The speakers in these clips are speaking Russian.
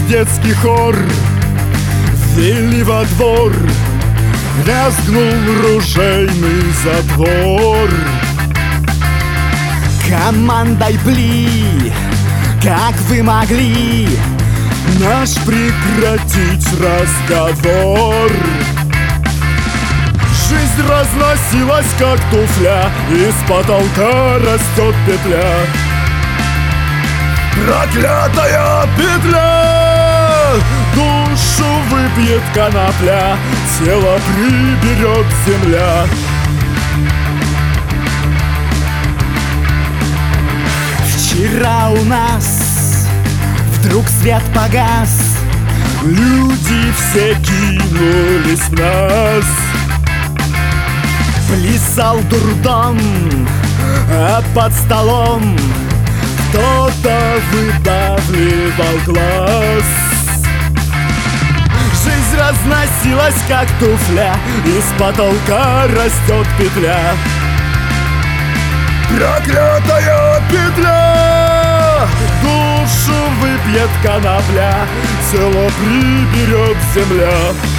детский хор ввели во двор, лязгнул ружейный затвор. Командой пли, как вы могли наш прекратить разговор? Жизнь разносилась, как туфля, из потолка растет петля. Проклятая петля! Душу выпьет конопля, тело приберет земля. Вчера у нас вдруг свет погас, люди все кинулись в нас. Плясал дурдом, а под столом кто-то выдавливал глаз. Жизнь разносилась, как туфля, из потолка растет петля. Проклятая петля! Душу выпьет конопля, тело приберет земля.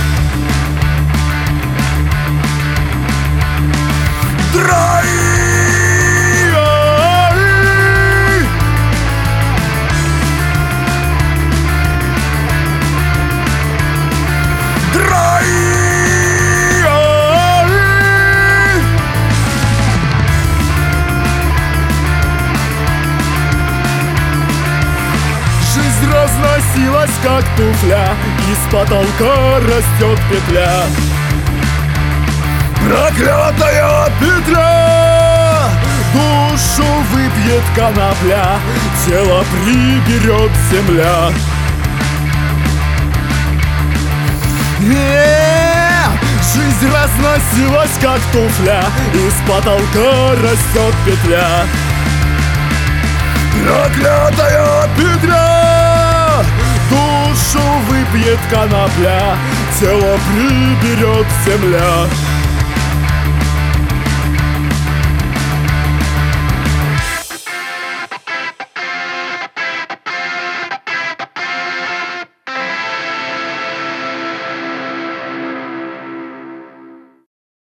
Разносилась, как туфля, из потолка растет петля. Проклятая петля! Душу выпьет конопля, тело приберет земля. Жизнь разносилась, как туфля, из потолка растет петля. Проклятая петля! Душу выпьет конопля, тело приберет земля.